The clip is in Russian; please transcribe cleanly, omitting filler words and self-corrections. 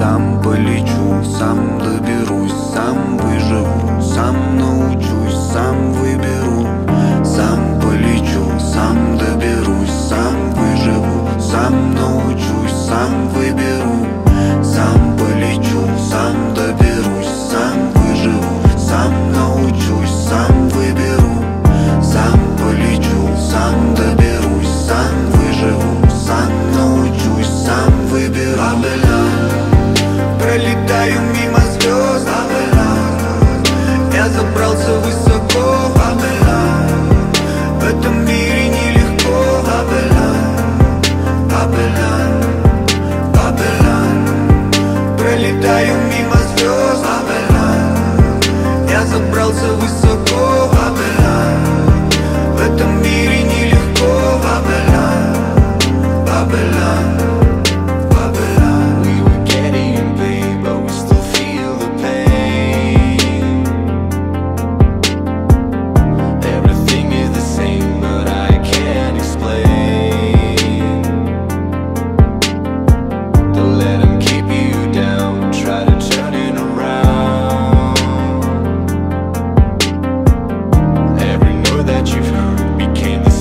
Сам полечу, сам доберусь, сам выживу, сам научусь, сам выберу. Сам полечу, сам доберусь, сам выживу, сам научусь, сам выберу. Сам полечу, сам доберусь, сам выживу, сам научусь, сам выберу. Сам полечу, сам доберусь, сам выживу, сам научусь, сам выберу. Пролетаю мимо звезд, я забрался высоко. В этом мире нелегко. Пролетаю мимо звезд, я забрался высоко. В этом мире нелегко. We were getting paid, but we still feel the pain. Everything is the same, but I can't explain. Don't let them keep you down, try to turn it around. Every note that you've heard became the